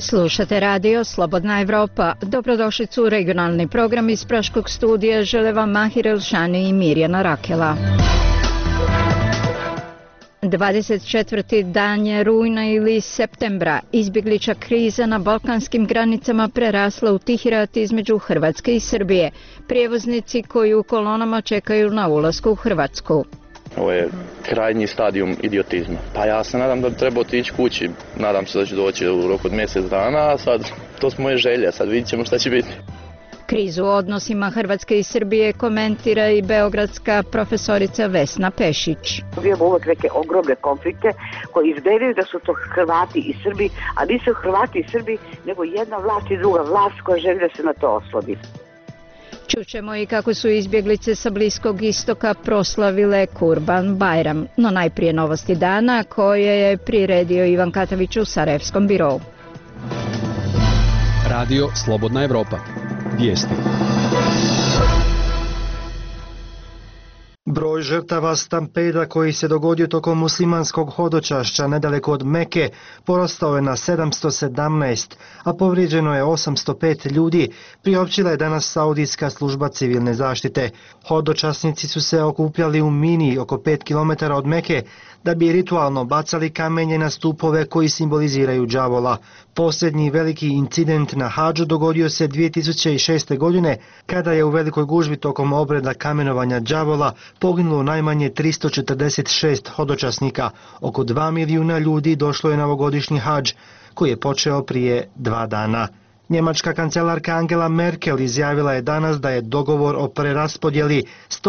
Slušate radio Slobodna Evropa. Dobrodošlicu u regionalni program iz Praškog studija. Žele vam Mahir Elšani i Mirjana Rakela. 24. dan je rujna ili septembra. Izbjeglička kriza na balkanskim granicama prerasla u tihi rat između Hrvatske i Srbije. Prijevoznici koji u kolonama čekaju na ulasku u Hrvatsku. Ovo je krajnji stadijum idiotizma. Pa ja se nadam da bi trebao otići kući. Nadam se da ću doći u roku od mjesec dana, a sad to su moje želje, sad vidjet ćemo šta će biti. Krizu u odnosima Hrvatske i Srbije komentira i beogradska profesorica Vesna Pešić. Imamo uvijek neke ogromne konflikte koji izgledaju da su to Hrvati i Srbi, a nisu Hrvati i Srbi, nego jedna vlast i druga vlast koja želi da se na to oslodi. Čućemo i kako su izbjeglice sa Bliskog istoka proslavile Kurban Bajram, no najprije novosti dana koje je priredio Ivan Katavić u Sarajevskom birovu. Radio Slobodna Evropa. Vijesti. Broj žrtava stampeda koji se dogodio tokom muslimanskog hodočašća nedaleko od Meke porastao je na 717, a povrijeđeno je 805 ljudi, priopćila je danas Saudijska služba civilne zaštite. Hodočasnici su se okupljali u Mini oko 5 km od Meke da bi ritualno bacali kamenje na stupove koji simboliziraju đavola. Posljednji veliki incident na Hadžu dogodio se 2006. godine kada je u velikoj gužvi tokom obreda kamenovanja đavola poginulo najmanje 346 hodočasnika. Oko 2 milijuna ljudi došlo je na ovogodišnji Hadž koji je počeo prije 2 dana. Njemačka kancelarka Angela Merkel izjavila je danas da je dogovor o preraspodjeli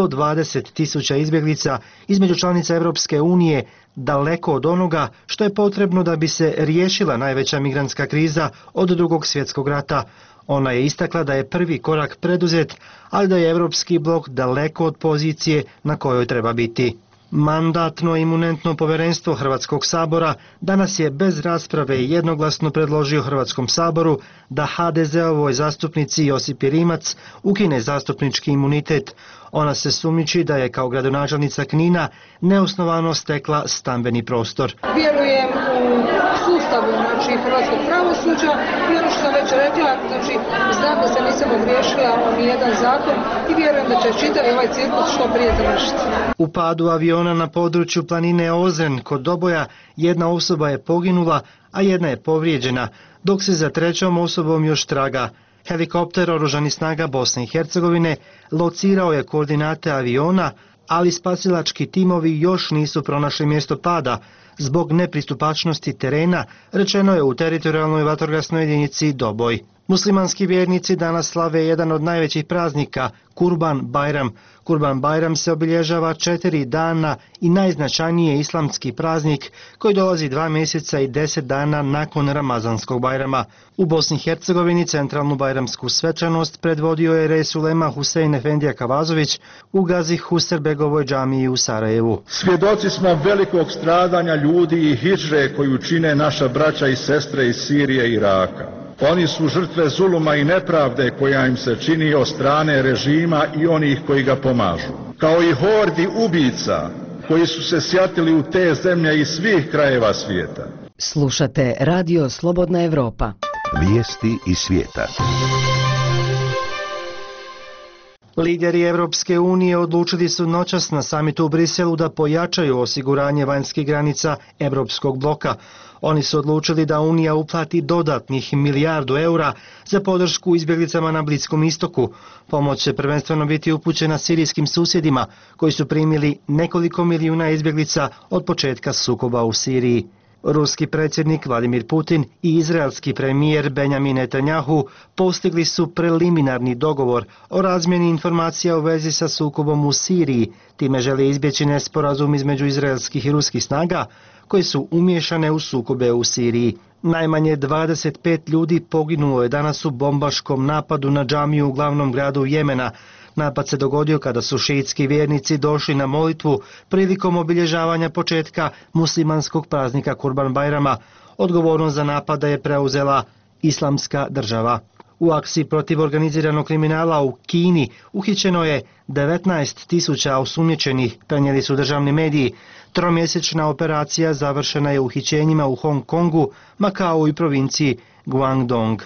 120.000 izbjeglica između članica Europske unije daleko od onoga što je potrebno da bi se riješila najveća migrantska kriza od Drugog svjetskog rata. Ona je istakla da je prvi korak preduzet, ali da je Europski blok daleko od pozicije na kojoj treba biti. Mandatno-imunentno povjerenstvo Hrvatskog sabora danas je bez rasprave jednoglasno predložio Hrvatskom saboru da HDZ-ovoj zastupnici Josipi Rimac ukine zastupnički imunitet. Ona se sumnjiči da je kao gradonačelnica Knina neosnovano stekla stambeni prostor. Vjerujem u sustavu hrvatskog pravosuđa i ono što sam već rekla, znam da se nisam ogriješila o nijedan zakon i vjerujem da će čitavi ovaj cirkus što prije završiti. U padu aviona na području planine Ozren kod Doboja jedna osoba je poginula, a jedna je povrijeđena, dok se za trećom osobom još traga. Helikopter Oružanih snaga Bosne i Hercegovine locirao je koordinate aviona, ali spasilački timovi još nisu pronašli mjesto pada. Zbog nepristupačnosti terena, rečeno je u teritorijalnoj vatrogasnoj jedinici Doboj. Muslimanski vjernici danas slave jedan od najvećih praznika, Kurban Bajram. Kurban Bajram se obilježava 4 dana i najznačajniji je islamski praznik koji dolazi 2 mjeseca i 10 dana nakon Ramazanskog Bajrama. U Bosni i Hercegovini centralnu bajramsku svečanost predvodio je Resulema Husein Efendija Kavazović u Gazi Huserbegovoj džamiji u Sarajevu. Svjedoci smo velikog stradanja ljudi i hidžre koju čine naša braća i sestre iz Sirije i Iraka. Oni su žrtve zuluma i nepravde koja im se čini od strane režima i onih koji ga pomažu. Kao i hordi ubica koji su se sjatili u te zemlje iz svih krajeva svijeta. Slušate Radio Slobodna Evropa. Vijesti iz svijeta. Lideri Europske unije odlučili su noćas na samitu u Briselu da pojačaju osiguranje vanjskih granica Europskog bloka. Oni su odlučili da Unija uplati dodatnih €1 milijardu za podršku izbjeglicama na Bliskom istoku. Pomoć će prvenstveno biti upućena sirijskim susjedima koji su primili nekoliko milijuna izbjeglica od početka sukoba u Siriji. Ruski predsjednik Vladimir Putin i izraelski premijer Benjamin Netanjahu postigli su preliminarni dogovor o razmjeni informacija u vezi sa sukobom u Siriji. Time žele izbjeći nesporazum između izraelskih i ruskih snaga koje su umiješane u sukobe u Siriji. Najmanje 25 ljudi poginulo je danas u bombaškom napadu na džamiju u glavnom gradu Jemena. Napad se dogodio kada su šiitski vjernici došli na molitvu prilikom obilježavanja početka muslimanskog praznika Kurban Bajrama. Odgovornost za napada je preuzela Islamska država. U akciji protiv organiziranog kriminala u Kini uhićeno je 19.000 osumnjičenih, prenijeli su državni mediji. Tromjesečna operacija završena je uhićenjima u Hong Kongu, Makao i provinciji Guangdong.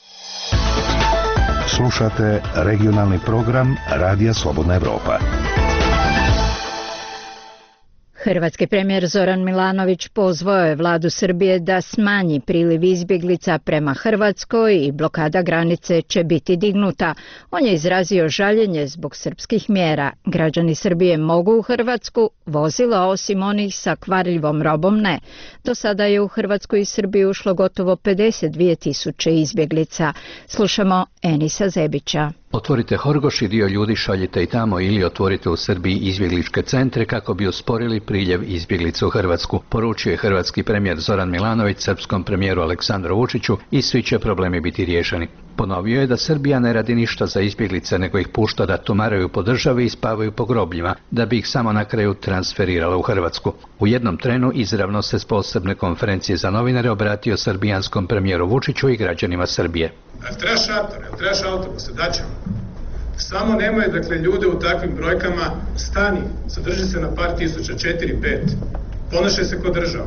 Slušate regionalni program Radija Slobodna Evropa. Hrvatski premijer Zoran Milanović pozvao je vladu Srbije da smanji priliv izbjeglica prema Hrvatskoj i blokada granice će biti dignuta. On je izrazio žaljenje zbog srpskih mjera. Građani Srbije mogu u Hrvatsku, vozila osim onih sa kvarljivom robom ne. Do sada je u Hrvatsku i Srbiju ušlo gotovo 52.000 izbjeglica. Slušamo Enisa Zebića. Otvorite Horgoš i dio ljudi šaljite i tamo ili otvorite u Srbiji izbjegličke centre kako bi usporili priljev izbjeglica u Hrvatsku, poručio je hrvatski premijer Zoran Milanović srpskom premijeru Aleksandru Vučiću i svi će problemi biti riješeni. Ponovio je da Srbija ne radi ništa za izbjeglice, nego ih pušta da tumaraju po državi i spavaju po grobljima, da bi ih samo na kraju transferirala u Hrvatsku. U jednom trenu izravno se s posebne konferencije za novinare obratio srbijanskom premijeru Vučiću i građanima Srbije. Treba šator, treba autobuse, daćemo. Samo nemoj, ljude u takvim brojkama, stani, zadrži se na par tisuća, 4-5, ponašaj se kod država.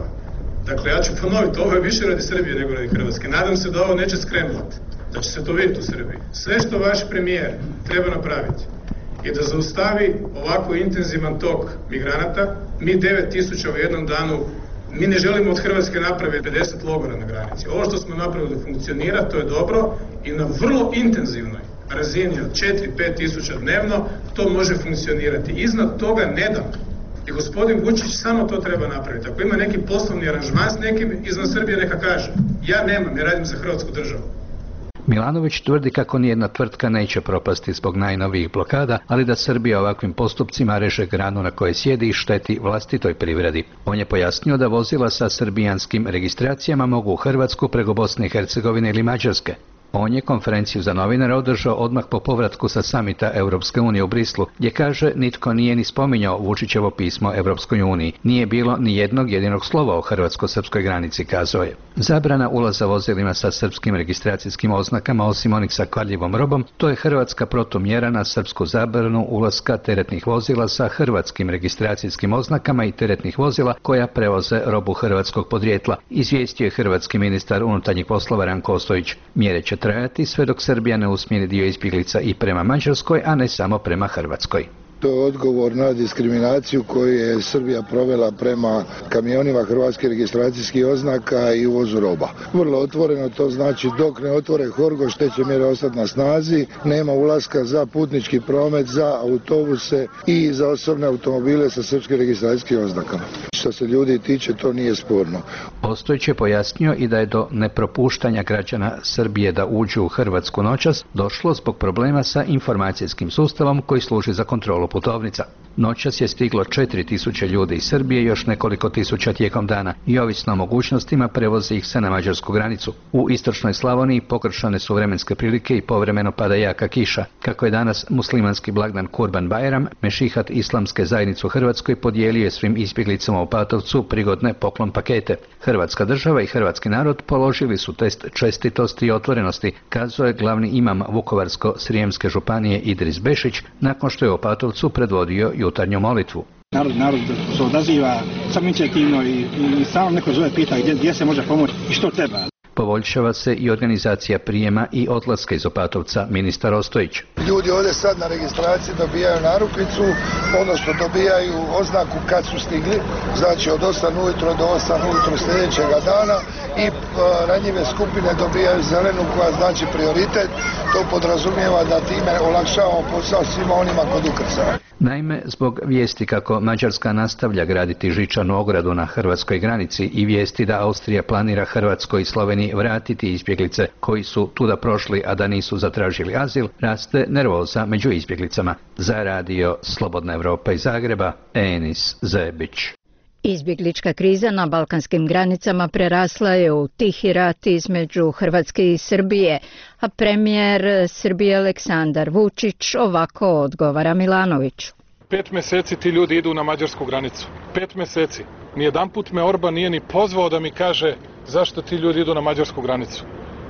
Ja ću ponoviti, ovo je više radi Srbije nego radi Hrvatske. Nadam se da ovo neće skremlati, da će se to vidjeti u Srbiji. Sve što vaš premijer treba napraviti je da zaustavi ovako intenzivan tok migranata. Mi 9.000 u jednom danu, mi ne želimo od Hrvatske napraviti 50 logora na granici. Ovo što smo napravili funkcionira, to je dobro i na vrlo intenzivnoj razini od 4-5 tisuća dnevno to može funkcionirati. Iznad toga ne dam. I gospodin Vučić samo to treba napraviti. Ako ima neki poslovni aranžman s nekim izvan Srbije, neka kaže. Ja nemam, ja radim za Hrvatsku državu. Milanović tvrdi kako nijedna tvrtka neće propasti zbog najnovijih blokada, ali da Srbija ovakvim postupcima reže granu na kojoj sjedi i šteti vlastitoj privredi. On je pojasnio da vozila sa srbijanskim registracijama mogu u Hrvatsku preko Bosne i Hercegovine ili Mađarske. On je konferenciju za novinare održao odmah po povratku sa samita Europske unije u Brislu, gdje kaže nitko nije ni spominjao Vučićevo pismo Europskoj uniji. Nije bilo ni jednog jedinog slova o hrvatsko-srpskoj granici, kazao je. Zabrana ulaza vozilima sa srpskim registracijskim oznakama, osim onih sa kvarljivom robom, to je hrvatska protumjera na srpsku zabranu ulaska teretnih vozila sa hrvatskim registracijskim oznakama i teretnih vozila koja prevoze robu hrvatskog podrijetla, izvijestio je hrvatski ministar unutarnjih poslova Ranko Ostojić. Mjere će trajati sve dok Srbija ne usmjeri dio izbjeglica i prema Mađarskoj, a ne samo prema Hrvatskoj. To je odgovor na diskriminaciju koju je Srbija provela prema kamionima hrvatskih registracijskih oznaka i uvozu roba. Vrlo otvoreno, to znači dok ne otvore Horgoš, te će mjere ostati na snazi, nema ulaska za putnički promet, za autobuse i za osobne automobile sa srpskim registracijskim oznakama. Što se ljudi tiče, to nije sporno. Ostojić je pojasnio i da je do nepropuštanja građana Srbije da uđu u Hrvatsku noćas došlo zbog problema sa informacijskim sustavom koji služi za kontrolu putovnica. Noćas je stiglo 4.000 ljudi iz Srbije, još nekoliko tisuća tijekom dana i ovisno o mogućnostima prevoze ih se na mađarsku granicu. U istočnoj Slavoniji pogoršane su vremenske prilike i povremeno pada jaka kiša. Kako je danas muslimanski blagdan Kurban Bajram, Mešihat Islamske zajednice u Hrvatskoj podijelio je svim izbjeglicama u Opatovcu prigodne poklon pakete. Hrvatska država i hrvatski narod položili su test čestitosti i otvorenosti, kazao je glavni imam Vukovarsko-srijemske županije Idris Bešić nakon što je u Opatovcu predvodio jutarnju molitvu. Narod se odaziva samoinicijativno i samo neko zove pita gdje se može pomoći i što treba. Poboljšava se i organizacija prijema i odlaska iz Opatovca, ministar Ostojić. Ljudi ovdje sad na registraciji dobijaju narukvicu, odnosno dobijaju oznaku kad su stigli, znači od 8 ujutro do 8 ujutro sljedećega dana i ranjive skupine dobijaju zelenu koja znači prioritet. To podrazumijeva da time olakšavamo posao svima onima kod ukrcaja. Naime, zbog vijesti kako Mađarska nastavlja graditi žičanu ogradu na hrvatskoj granici i vijesti da Austrija planira Hrvatskoj i Sloveniji vratiti izbjeglice koji su tuda prošli, a da nisu zatražili azil, raste nervoza među izbjeglicama. Za radio Slobodna Evropa iz Zagreba, Enis Zebić. Izbjeglička kriza na balkanskim granicama prerasla je u tihi rat između Hrvatske i Srbije, a premijer Srbije Aleksandar Vučić ovako odgovara Milanoviću. 5 mjeseci ti ljudi idu na mađarsku granicu. 5 mjeseci. Nijedanput me Orban nije ni pozvao da mi kaže zašto ti ljudi idu na mađarsku granicu.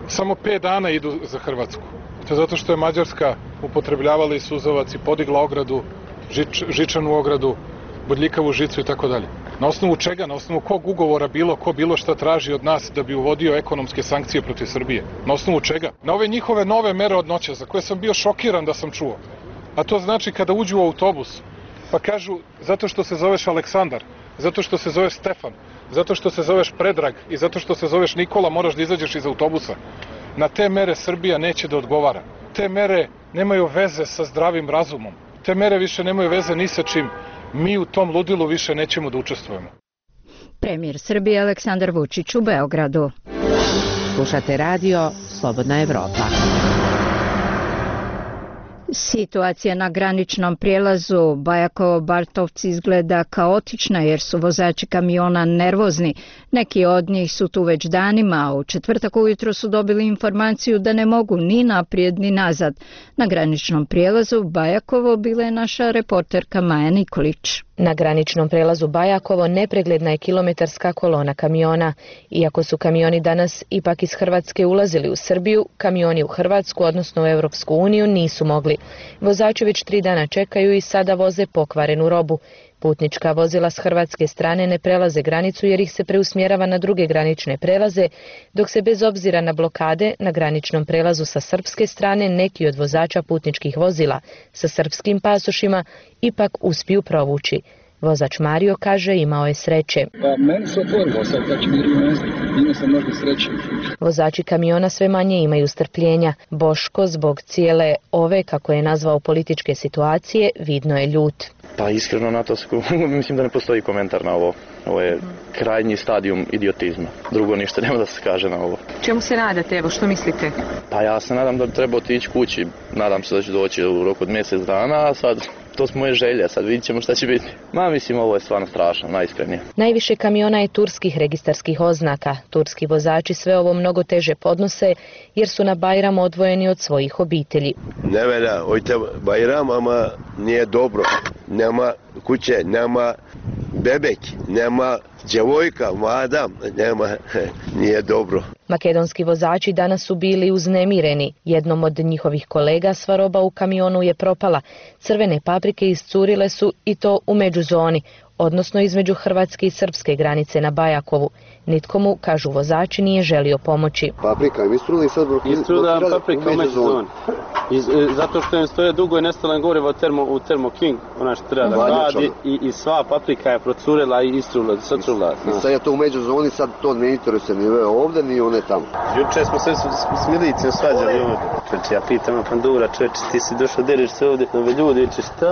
samo 5 dana idu za Hrvatsku. To je zato što je Mađarska upotrebljavala i suzavac i podigla ogradu, žičanu ogradu, bodljikavu žicu i tako dalje. Na osnovu čega, na osnovu kog ugovora ko bilo šta traži od nas da bi uvodio ekonomske sankcije protiv Srbije? Na osnovu čega? Na ove njihove nove mere od noće, za koje sam bio šokiran da sam čuo. A to znači kada uđu u autobus, pa kažu zato što se zoveš Aleksandar, zato što se zoveš Stefan, zato što se zoveš Predrag i zato što se zoveš Nikola, moraš da izađeš iz autobusa. Na te mere Srbija neće da odgovara. Te mere nemaju veze sa zdravim razumom. Te mere više nemaju veze ni sa čim. Mi u tom ludilu više nećemo da učestvujemo. Premijer Srbije Aleksandar Vučić u Beogradu. Slušate radio Slobodna Evropa. Situacija na graničnom prijelazu Bajakovo-Bartovci izgleda kaotična jer su vozači kamiona nervozni. Neki od njih su tu već danima, a u četvrtak ujutro su dobili informaciju da ne mogu ni naprijed ni nazad. Na graničnom prijelazu Bajakovo bila je naša reporterka Maja Nikolić. Na graničnom prelazu Bajakovo nepregledna je kilometarska kolona kamiona. Iako su kamioni danas ipak iz Hrvatske ulazili u Srbiju, kamioni u Hrvatsku, odnosno u Europsku uniju, nisu mogli. Vozači već 3 dana čekaju i sada voze pokvarenu robu. Putnička vozila s hrvatske strane ne prelaze granicu jer ih se preusmjerava na druge granične prelaze, dok se bez obzira na blokade na graničnom prelazu sa srpske strane neki od vozača putničkih vozila sa srpskim pasošima ipak uspiju provući. Vozač Mario kaže imao je sreće. Meni se otvorilo sad, znači imao sam možda sreće. Vozači kamiona sve manje imaju strpljenja. Boško zbog cijele ove, kako je nazvao, političke situacije, vidno je ljut. Pa iskreno na to mislim da ne postoji komentar na ovo. Ovo je krajnji stadijum idiotizma. Drugo ništa nema da se kaže na ovo. Čemu se nadate, evo, što mislite? Pa ja se nadam da treba otići kući. Nadam se da će doći u roku od mjesec dana, a sad to su moje želje, sad vidit ćemo šta će biti. Mislim, ovo je stvarno strašno, najiskrenije. Najviše kamiona je turskih registarskih oznaka. Turski vozači sve ovo mnogo teže podnose jer su na Bajram odvojeni od svojih obitelji. Ne velja, ojte Bajram, ama nije dobro. Nema kuće, nema bebek, nema djevojka, mlada, nije dobro. Makedonski vozači danas su bili uznemireni. Jednom od njihovih kolega sva roba u kamionu je propala. Crvene paprike iscurile su i to u međuzoni, odnosno između hrvatske i srpske granice na Bajakovu. Nitko mu, kažu vozači, nije želio pomoći. Paprika, istruli sad blokirali paprika u međuzoni. Zato što im stoje dugo i nestalo gorivo u Thermo King, ona što treba da radi, i sva paprika je procurela i istrula. I sad je to u međuzoni, sad to ne interesuje ni ovdje, ni one tamo. Juče smo se s milicijom svađali ovdje. Čeče, ja pitam Pandura, čeče, ti si došao, deliš se ovdje, nove ljudi,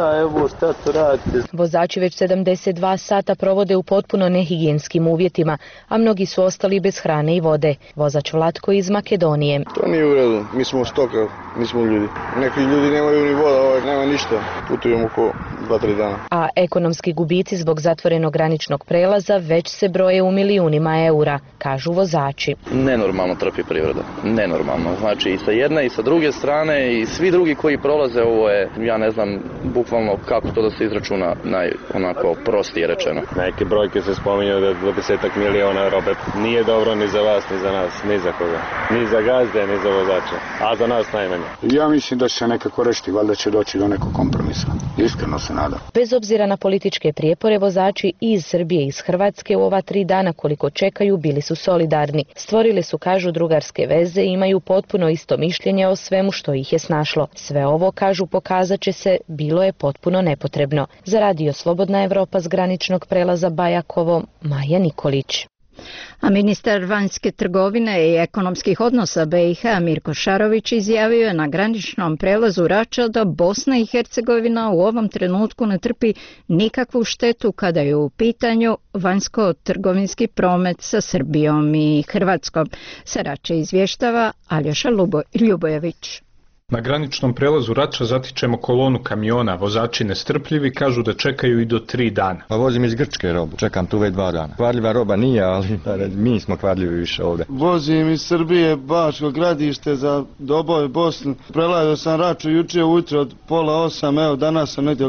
šta to radite? Vozači već 72 sata provode u potpuno nehigijenskim uvjetima, a mnogi su ostali bez hrane i vode. Vozač Vlatko iz Makedonije. To nije u redu, mi smo stoka, nismo ljudi. Neki ljudi nemaju ni voda, nema ništa. Putujemo oko 2-3 dana. A ekonomski gubici zbog zatvorenog graničnog prelaza već se broje u milijunima eura, kažu vozači. Nenormalno trpi privreda, nenormalno. Znači i sa jedne i sa druge strane i svi drugi koji prolaze, ovo je, ja ne znam bukvalno kako to da se izračuna, onako prostije rečeno. Neke brojke se spominju da 20 miliona robe nije dobro ni za vas, ni za nas, ni za koga. Ni za gazde, ni za vozače, a za nas najmanje. Ja mislim da će se nekako rešiti, valjda će doći do nekog kompromisa. Iskreno se nadam. Bez obzira na političke prijepore, vozači iz Srbije i iz Hrvatske u ova 3 dana koliko čekaju bili su solidarni. Stvorili su, kažu, drugarske veze i imaju potpuno isto mišljenje o svemu što ih je snašlo. Sve ovo, kažu, pokazat će se, bilo je potpuno nepotrebno. Za radio Slobodna Evropa s graničnog prelaza Bajakovo, Maja Nikolić. A ministar vanjske trgovine i ekonomskih odnosa BiH Mirko Šarović izjavio je na graničnom prelazu Rača da Bosna i Hercegovina u ovom trenutku ne trpi nikakvu štetu kada je u pitanju vanjsko-trgovinski promet sa Srbijom i Hrvatskom. Sa Rače izvještava Aljoša Ljubojević. Na graničnom prelazu Rača zatičemo kolonu kamiona. Vozači nestrpljivi kažu da čekaju i do 3 dana. Pa vozim iz Grčke robu, čekam tu već 2 dana. Kvarljiva roba nije, ali mi smo kvarljivi više ovdje. Vozim iz Srbije, Bačko Gradište za Doboj, Bosnu. Prelazio sam Raču juče ujutro od 7:30, evo danas sam negdje oko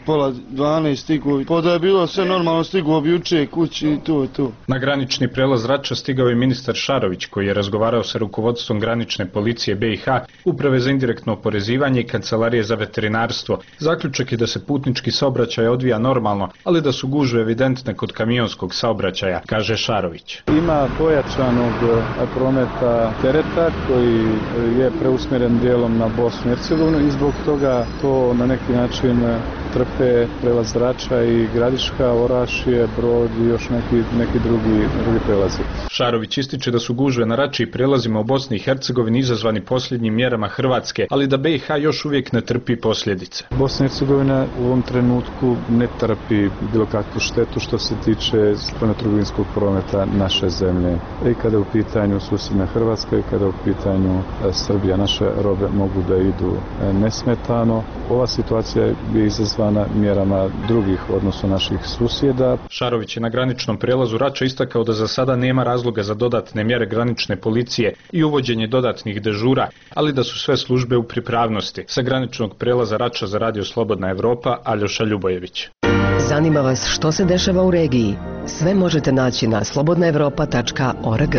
pola 12 stigu. Pa da je bilo sve normalno, stigu bi juče kući i tu. Na granični prelaz Rača stigao je ministar Šarović, koji je razgovarao sa rukovodstvom granične policije BiH, Uprave za indirektno oporezivanje i Kancelarije za veterinarstvo. Zaključak je da se putnički saobraćaj odvija normalno, ali da su gužve evidentne kod kamionskog saobraćaja, kaže Šarović. Ima pojačanog prometa tereta koji je preusmjeren dijelom na Bosnu i Hercegovinu i zbog toga to na neki način trpe prelaz Rača i Gradiška, Orašje, Brod i još neki drugi prelazi. Šarović ističe da su gužve na Rači i prelazima u Bosni i Hercegovini izazvani posljednjim mjerama Hrvatske, ali da BiH još uvijek ne trpi posljedice. Bosna i Hercegovina u ovom trenutku ne trpi bilo kakvu štetu što se tiče spoljnotrgovinskog prometa naše zemlje. I kada je u pitanju susjedna Hrvatska i kada je u pitanju Srbija, naše robe mogu da idu nesmetano. Ova situacija je izazvana mjerama drugih, odnosno naših susjeda. Šarović je na graničnom prelazu Rača istakao da za sada nema razloga za dodatne mjere granične policije i uvođenje dodatnih dežura, ali da su sve službe u pripravnosti. Sa graničnog prelaza Rača za Radio Slobodna Evropa, Aljoša Ljubojević. Zanima vas što se dešava u regiji? Sve možete naći na slobodnaevropa.org.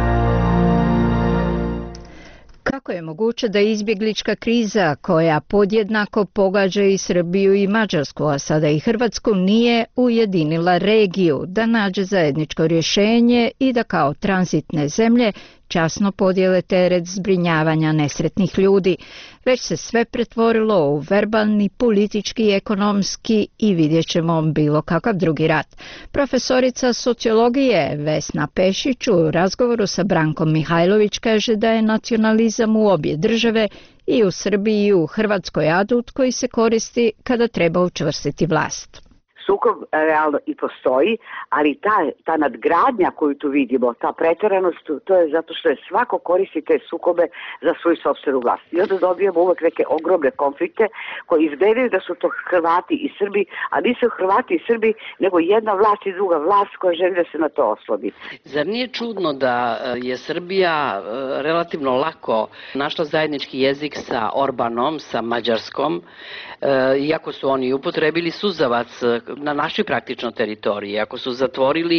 Kako je moguće da izbjeglička kriza, koja podjednako pogađa i Srbiju i Mađarsku, a sada i Hrvatsku, nije ujedinila regiju da nađe zajedničko rješenje i da kao tranzitne zemlje časno podijele teret zbrinjavanja nesretnih ljudi, već se sve pretvorilo u verbalni, politički i ekonomski i vidjet ćemo bilo kakav drugi rat. Profesorica sociologije Vesna Pešić u razgovoru sa Brankom Mihajlović kaže da je nacionalizam u obje države, i u Srbiji i u Hrvatskoj, adut koji se koristi kada treba učvrstiti vlast. Sukob realno i postoji, ali ta nadgradnja koju tu vidimo, ta pretjeranost, to je zato što je svako koristi te sukobe za svoju sopstvenu vlast. I onda dobijemo uvek neke ogromne konflikte koji izgledaju da su to Hrvati i Srbi, a nisu Hrvati i Srbi, nego jedna vlast i druga vlast koja želi da se na to oslodi. Zar nije čudno da je Srbija relativno lako našla zajednički jezik sa Orbanom, sa Mađarskom, iako su oni upotrebili suzavac na našoj praktično teritoriji, ako su zatvorili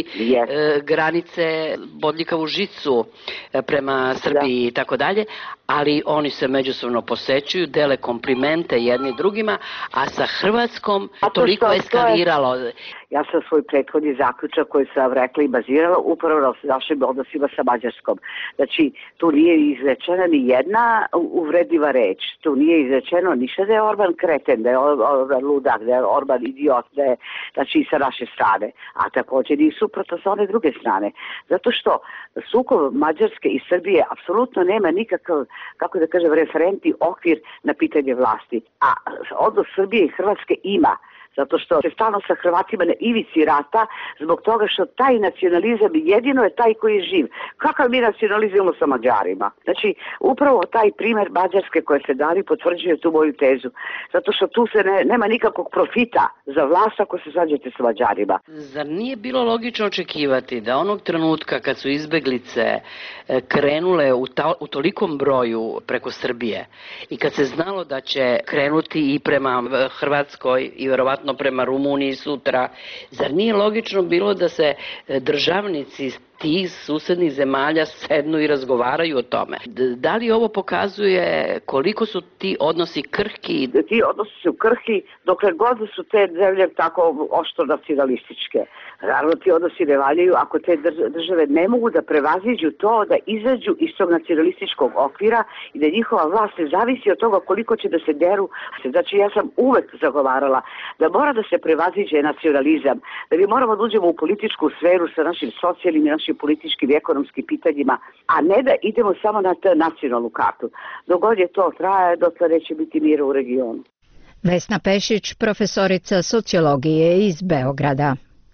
granice, bodljikavu žicu prema Srbiji i tako dalje, ali oni se međusobno posećuju, dele komplimente jedni drugima, a sa Hrvatskom toliko eskaliralo. Ja sam svoj prethodni zaključak koji sam rekla i bazirala upravo na našim odnosima sa Mađarskom. Znači, tu nije izrečena ni jedna uvredljiva reč. Tu nije izrečeno ništa da je Orban kreten, da je Orban ludak, da je Orban idiot, da je, znači, i sa naše strane. A također i suprotno sa one druge strane. Zato što sukob Mađarske i Srbije apsolutno nema nikakav, kako da kažem, referentni okvir na pitanje vlasti. A odnos Srbije i Hrvatske ima. Zato što se stalno sa Hrvatima na ivici rata, zbog toga što taj nacionalizam jedino je taj koji je živ. Kakav mi nacionalizujemo sa Mađarima? Znači, upravo taj primjer Mađarske koje se dali potvrđuje tu moju tezu. Zato što tu se nema nikakvog profita za vlast ako se svađate sa Mađarima. Zar nije bilo logično očekivati da onog trenutka kad su izbeglice krenule u tolikom broju preko Srbije i kad se znalo da će krenuti i prema Hrvatskoj i verovatno prema Rumuniji sutra, zar nije logično bilo da se državnici tih susednih zemalja sednu i razgovaraju o tome? Da li ovo pokazuje koliko su ti odnosi krhki? Ti odnosi su krhki dokle god su te zemlje tako oštro nacionalističke. Naravno, ti odnosi ne valjaju ako te države ne mogu da prevaziđu to, da izađu iz tog nacionalističkog okvira i da njihova vlast ne zavisi od toga koliko će da se deru. Znači, ja sam uvek zagovarala da mora da se prevaziđe nacionalizam, da mi moramo da uđemo u političku sferu sa našim socijalnim i našim političkim i ekonomskim pitanjima, a ne da idemo samo na nacionalnu kartu. Dok god je to traje, dotle neće biti mira u regionu. Vesna Pešić, profesorica sociologije iz Beograda.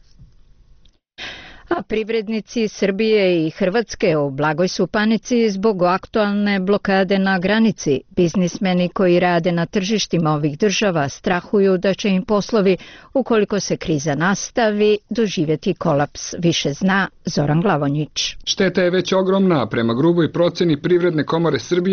A privrednici Srbije i Hrvatske u blagoj su panici zbog aktualne blokade na granici. Biznismeni koji rade na tržištima ovih država strahuju da će im poslovi, ukoliko se kriza nastavi, doživjeti kolaps. Više zna Zoran Glavonjić. Šteta je već ogromna. Prema gruboj proceni Privredne komore Srbije,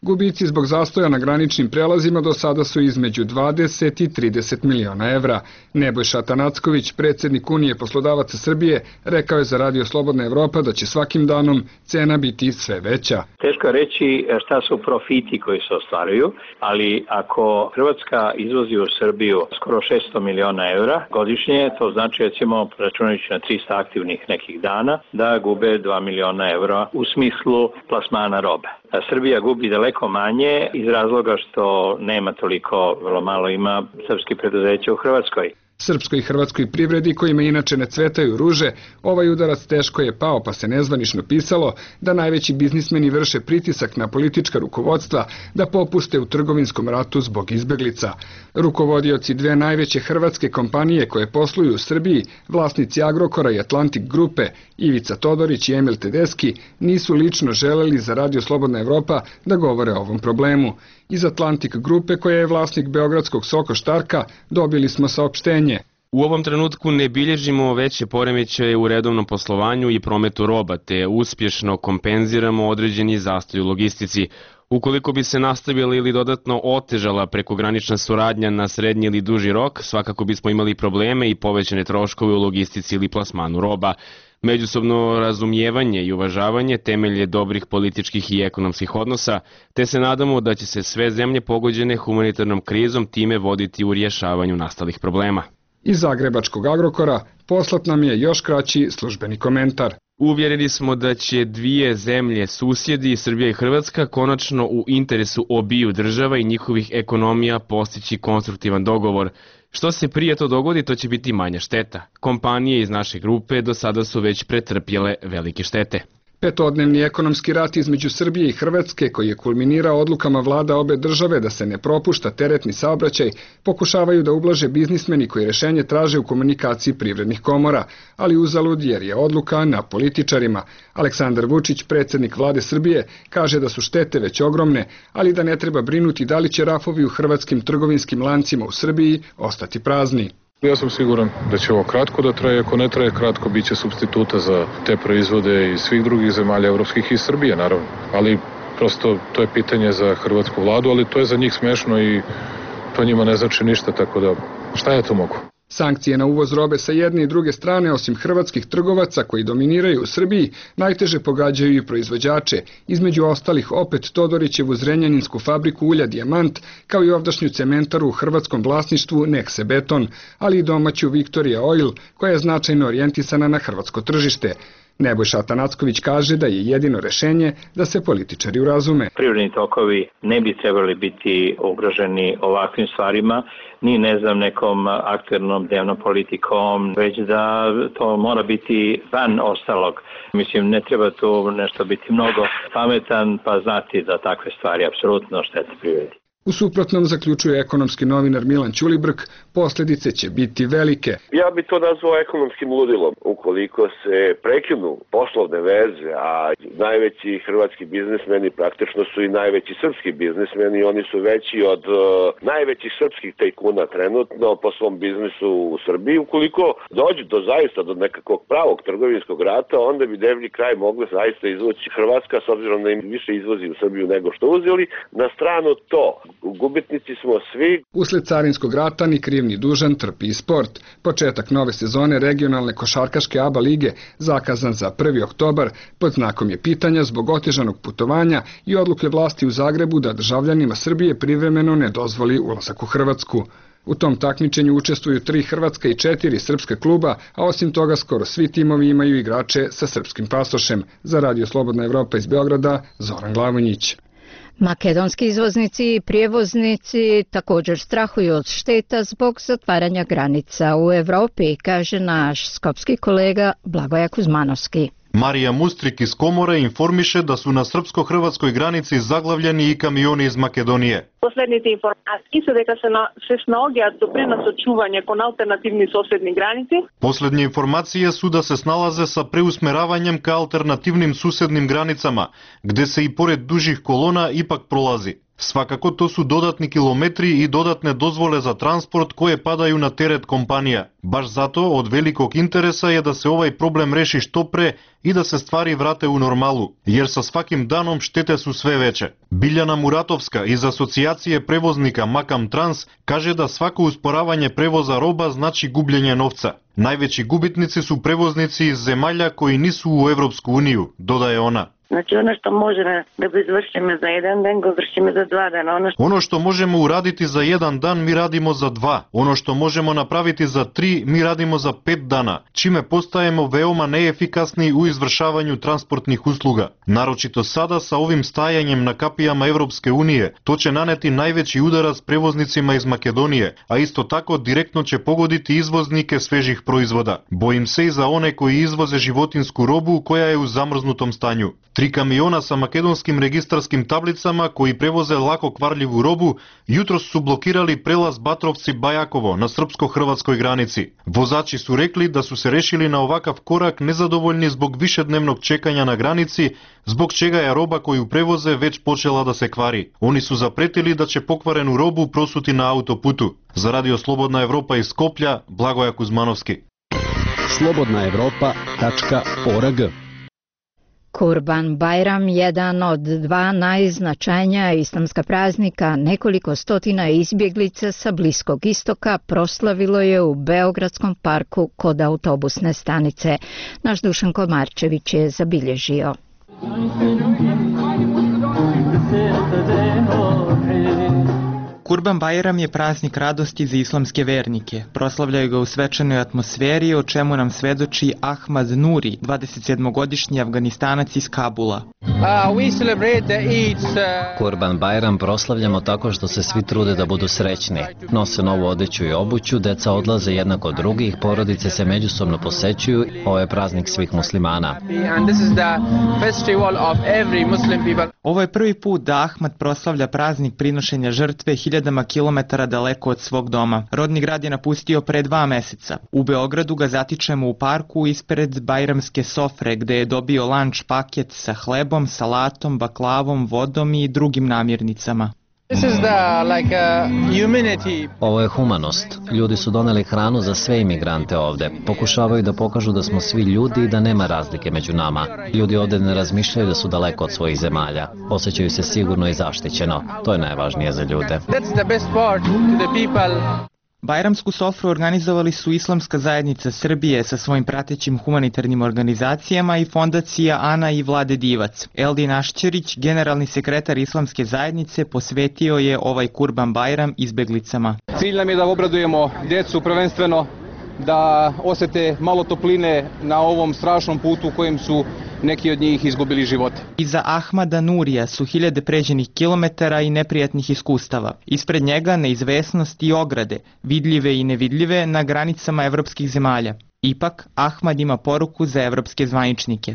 Gubici zbog zastoja na graničnim prelazima do sada su između 20 i 30 miliona evra. Nebojša Tanacković, predsjednik Unije poslodavaca Srbije, rekao je za Radio Slobodna Evropa da će svakim danom cena biti sve veća. Teško je reći šta su profiti koji se ostvaruju, ali ako Hrvatska izvozi u Srbiju skoro 600 miliona evra godišnje, to znači recimo računajući na 300 aktivnih nekih dana da gube 2 miliona evra u smislu plasmana robe. A Srbija gubi daleko manje iz razloga što nema toliko, vrlo malo ima srpskih preduzeća u Hrvatskoj. Srpskoj i hrvatskoj privredi, kojima inače ne cvetaju ruže, ovaj udarac teško je pao, pa se nezvanično pisalo da najveći biznismeni vrše pritisak na politička rukovodstva da popuste u trgovinskom ratu zbog izbeglica. Rukovodioci dve najveće hrvatske kompanije koje posluju u Srbiji, vlasnici Agrokora i Atlantik grupe, Ivica Todorić i Emil Tedeski, nisu lično želeli za Radio Slobodna Evropa da govore o ovom problemu. Iz Atlantik grupe, koja je vlasnik beogradskog Soko Štarka, dobili smo saopštenje. U ovom trenutku ne bilježimo veće poremećaje u redovnom poslovanju i prometu roba, te uspješno kompenziramo određeni zastoj u logistici. Ukoliko bi se nastavila ili dodatno otežala prekogranična suradnja na srednji ili duži rok, svakako bismo imali probleme i povećane troškove u logistici ili plasmanu roba. Međusobno razumijevanje i uvažavanje temelj je dobrih političkih i ekonomskih odnosa, te se nadamo da će se sve zemlje pogođene humanitarnom krizom time voditi u rješavanju nastalih problema. Iz zagrebačkog Agrokora poslat nam je još kraći službeni komentar. Uvjereni smo da će dvije zemlje susjedi, Srbija i Hrvatska, konačno u interesu obiju država i njihovih ekonomija postići konstruktivan dogovor. Što se prije to dogodi, to će biti manja šteta. Kompanije iz naše grupe do sada su već pretrpjele velike štete. Petodnevni ekonomski rat između Srbije i Hrvatske, koji je kulminirao odlukama vlada obe države da se ne propušta teretni saobraćaj, pokušavaju da ublaže biznismeni koji rješenje traže u komunikaciji privrednih komora, ali uzalud jer je odluka na političarima. Aleksandar Vučić, predsjednik vlade Srbije, kaže da su štete već ogromne, ali da ne treba brinuti da li će rafovi u hrvatskim trgovinskim lancima u Srbiji ostati prazni. Ja sam siguran da će ovo kratko da traje, ako ne traje kratko, bit će supstituta za te proizvode iz svih drugih zemalja evropskih i Srbije, naravno. Ali prosto to je pitanje za hrvatsku vladu, ali to je za njih smešno i to njima ne znači ništa, tako da šta ja to mogu? Sankcije na uvoz robe sa jedne i druge strane, osim hrvatskih trgovaca koji dominiraju u Srbiji, najteže pogađaju i proizvođače, između ostalih opet Todorićevu zrenjaninsku fabriku ulja Dijamant, kao i ovdašnju cementaru u hrvatskom vlasništvu Nexe Beton, ali i domaću Victoria Oil, koja je značajno orijentisana na hrvatsko tržište. Nebojša Tanacković kaže da je jedino rešenje da se političari urazume. Privredni tokovi ne bi trebali biti ugroženi ovakvim stvarima, ni nekom aktuelnom dnevnom politikom, već da to mora biti van ostalog. Mislim, ne treba tu nešto biti mnogo pametan pa znati da takve stvari apsolutno štete privredi. U suprotnom, zaključuje ekonomski novinar Milan Ćulibrk, posljedice će biti velike. Ja bi to nazvao ekonomskim ludilom. Ukoliko se prekinu poslovne veze, a najveći hrvatski biznismeni praktično su i najveći srpski biznismeni, oni su veći od najvećih srpskih tajkuna trenutno po svom biznisu u Srbiji. Ukoliko dođe zaista do nekakvog pravog trgovinskog rata, onda bi deblji kraj mogla zaista izvući Hrvatska, s obzirom da im više izvozi u Srbiju nego što uzeli. Na stranu to, gubitnici smo svi. Usled carinskog rata ni kriv ni dužan trpi i sport. Početak nove sezone regionalne košarkaške ABA lige, zakazan za 1. oktobar, pod znakom je pitanja zbog otežanog putovanja i odluke vlasti u Zagrebu da državljanima Srbije privremeno ne dozvoli ulazak u Hrvatsku. U tom takmičenju učestvuju 3 hrvatska i 4 srpska kluba, a osim toga skoro svi timovi imaju igrače sa srpskim pasošem. Za Radio Slobodna Evropa iz Beograda, Zoran Glavonjić. Makedonski izvoznici i prijevoznici također strahuju od šteta zbog zatvaranja granica u Evropi, kaže naš skopski kolega Blagoja Kuzmanovski. Marija Mustrik iz Komore informiše da su na srpsko-hrvatskoj granici zaglavljeni i kamioni iz Makedonije. Последните информации се дека се снаоѓаат до пренос чување кон алтернативни соседни граници. Последни информации су да се сналазе са преусмеравањем ка алтернативним суседним границама, где се и поред дужих колона ипак пролази. Свакако то су додатни километри и додатне дозволе за транспорт кои падају на терет компанија. Баш затоа од великог интереса е да се овај проблем реши што пре и да се ствари врате у нормалу, јер со сваким даном штете су све веќе. Билјана Муратовска из Асоцијација превозника Макам Транс каже да свако успоравање превоза роба значи губљење новца. Највеќи губитници су превозници из земјалја кои не су у Европску унију, додаje она. Значи, ono što možemo da bi izvršimo za jedan dan, go vršimo za 2 dana. Ono što možemo uraditi za 1 dan, mi radimo za 2. Ono što možemo napraviti za 3, mi radimo za 5 dana, čime postajemo veoma neefikasni u izvršavanju transportnih usluga. Naročito sada sa ovim stajanjem na kapijama Evropske unije, to će naneti najveći udarac prevoznicima iz Makedonije, a isto tako direktno će pogoditi izvoznike svežih proizvoda. Bojim se i za one koji izvoze životinsku robu koja je u zamrznutom stanju. 3 kamiona sa makedonskim registarskim tablicama koji prevoze lako kvarljivu robu jutros su blokirali prelaz Batrovci-Bajakovo na srpsko-hrvatskoj granici. Vozači su rekli da su se rešili na ovakav korak nezadovoljni zbog višednevnog čekanja na granici, zbog čega je roba koju prevoze već počela da se kvari. Oni su zapretili da će pokvarenu robu prosuti na autoputu. Za Radio Slobodna Evropa iz Skoplja, Blagoja Kuzmanovski. slobodnaevropa.org. Kurban Bajram, jedan od 2 najznačajnija islamska praznika, nekoliko stotina izbjeglica sa Bliskog istoka proslavilo je u Beogradskom parku kod autobusne stanice. Naš Dušan Komarčević je zabilježio. Kurban Bajram je praznik radosti za islamske vernike. Proslavljaju ga u svečanoj atmosferi, o čemu nam svedoči Ahmad Nuri, 27-godišnji Afganistanac iz Kabula. Kurban Bajram proslavljamo tako što se svi trude da budu srećni. Nose novu odeću i obuću, deca odlaze jednako od drugih, porodice se međusobno posećuju. Ovo je praznik svih muslimana. Ovo je prvi put da Ahmad proslavlja praznik prinošenja žrtve hiljadama kilometara daleko od svog doma. Rodni grad je napustio pre 2 meseca. U Beogradu ga zatičemo u parku ispred bajramske sofre, gde je dobio lanč paket sa hlebom, salatom, baklavom, vodom i drugim namirnicama. Ovo je humanost. Ljudi su doneli hranu za sve imigrante ovde. Pokušavaju da pokažu da smo svi ljudi i da nema razlike među nama. Ljudi ovde ne razmišljaju da su daleko od svojih zemalja. Osjećaju se sigurno i zaštićeno. To je najvažnije za ljude. Bajramsku sofru organizovali su Islamska zajednica Srbije sa svojim pratećim humanitarnim organizacijama i fondacija Ana i Vlade Divac. Eldin Ašćerić, generalni sekretar Islamske zajednice, posvetio je ovaj Kurban Bajram izbeglicama. Cilj nam je da obradujemo djecu prvenstveno, da osete malo topline na ovom strašnom putu u kojem su neki od njih izgubili živote. Iza Ahmada Nurija su hiljade pređenih kilometara i neprijatnih iskustava. Ispred njega neizvesnost i ograde, vidljive i nevidljive na granicama evropskih zemalja. Ipak, Ahmad ima poruku za evropske zvaničnike.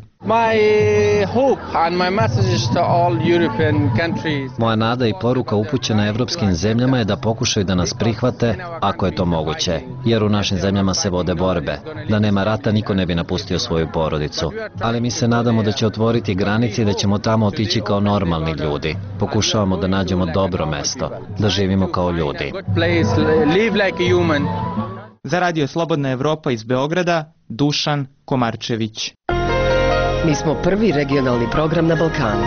Moja nada i poruka upućena evropskim zemljama je da pokušaju da nas prihvate, ako je to moguće, jer u našim zemljama se vode borbe. Da nema rata, niko ne bi napustio svoju porodicu. Ali mi se nadamo da će otvoriti granice i da ćemo tamo otići kao normalni ljudi. Pokušavamo da nađemo dobro mesto, da živimo kao ljudi. Za Radio Slobodna Evropa iz Beograda, Dušan Komarčević. Mi smo prvi regionalni program na Balkanu.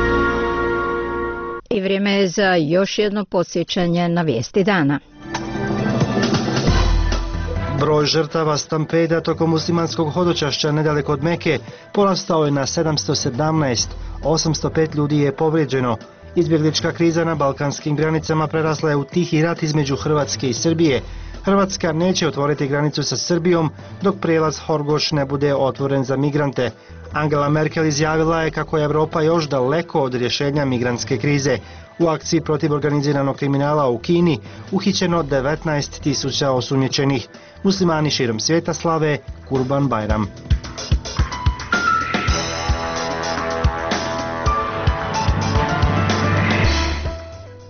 I vrijeme je za još jedno podsjećanje na vijesti dana. Broj žrtava stampeda tokom muslimanskog hodočašća nedaleko od Meke porastao je na 717, 805 ljudi je povrijeđeno. Izbjeglička kriza na balkanskim granicama prerasla je u tihi rat između Hrvatske i Srbije. Hrvatska neće otvoriti granicu sa Srbijom dok prijelaz Horgoš ne bude otvoren za migrante. Angela Merkel izjavila je kako je Evropa još daleko od rješenja migrantske krize. U akciji protiv organiziranog kriminala u Kini uhićeno 19.000 osumnjičenih. Muslimani širom svijeta slave Kurban Bajram.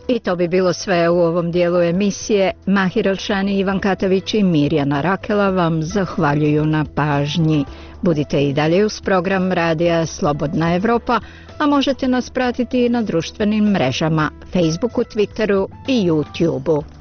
I to bi bilo sve u ovom dijelu emisije. Mahir Elšani, Ivan Katavić i Mirjana Rakela vam zahvaljuju na pažnji. Budite i dalje uz program radija Slobodna Evropa, a možete nas pratiti i na društvenim mrežama, Facebooku, Twitteru i YouTubeu.